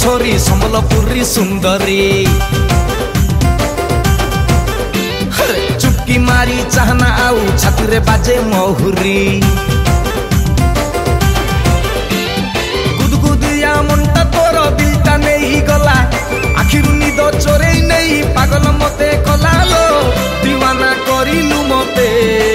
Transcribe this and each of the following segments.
छोरी सम्बलपुरी सुंदरी चुपकी मारी चाहना आउ छाती रे बाजे महुरी गुदगुदिया मनटा तोर दिलटा नहीं गला आखिरु निद चोरे नहीं पागल मते कला लो दीवाना करिलु मते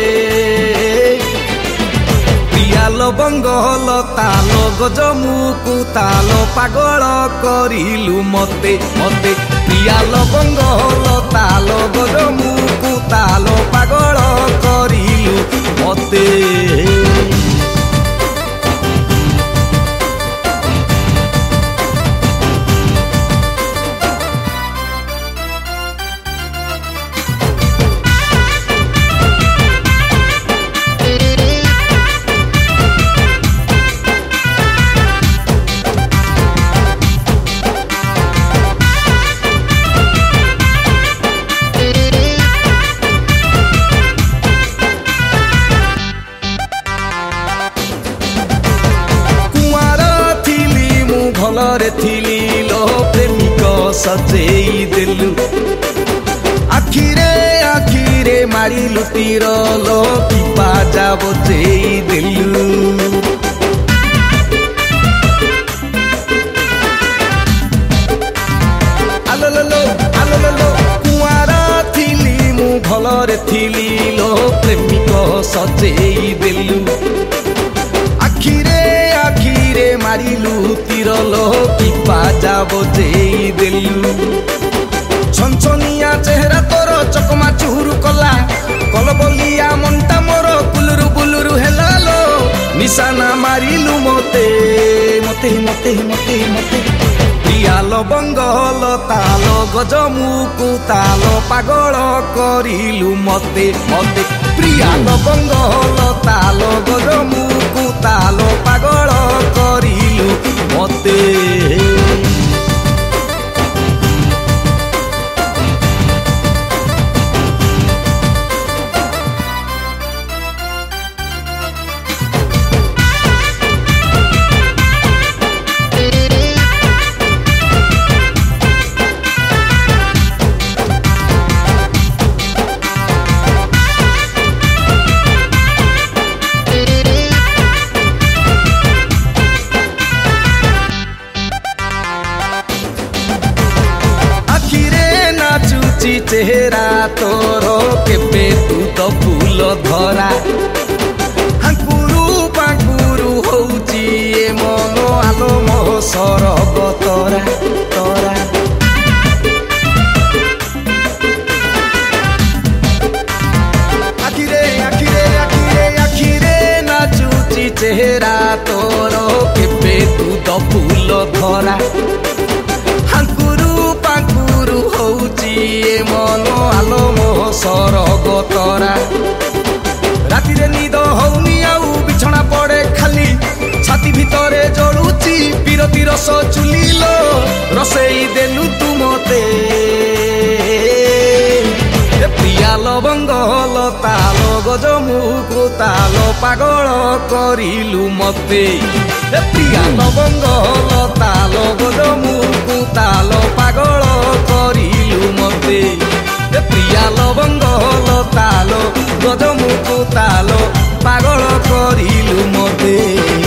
बंगल तालो गजमुकु तालो पागल करिलु मते मते प्रियाल बंगल तालो गजमुकु तालो पागल करिलु मते भलरे थिली लो प्रेमिक सजेई देलु आखिरे आखिरे मारी लुटीर लो की बाजा बजेई देलु आलो कुआरा थिली मु भलरे थिली लो प्रेमिक सजेई देलु मारिलु तीर लो की बाजा बजेई देलु छनछनिया चेहरा तोर चकमा चुहुरु कला कलबलिया मनटा मोर बुलुरु बुलुरु हेला लो निशाना मारिलु मते मते मते मते मते प्रियाल बंगल तालो गजमुकु तालो पागल करिलु मते मते प्रियाल बंगल तालो गजमुकु तालो पागल करिलु मते चेहरा तोरो केबे तू तो फूल धरा हांकुरु पाकुरु होउची ए मन आलो मो सरग तोरा तोरा आखिरे आखिरे आखिरे आखिरे नाचुची चेहरा तोरो केबे तू तो फूल धरा मन आलो मो सरग तोरा राति रे निद होउनी आउ बिछना पड़े खाली छाती भितरे जळुची बिरती रस चुलिलो रसेई देलु तू मते प्रियाल बंगल तालो गजमुकु तालो पागल करिलु मते प्रियाल बंगल तालो गजमुकु तालो पागल करिलु मते प्रियाल बंगल तालो गजमुकु तालो पागल करिलु मते।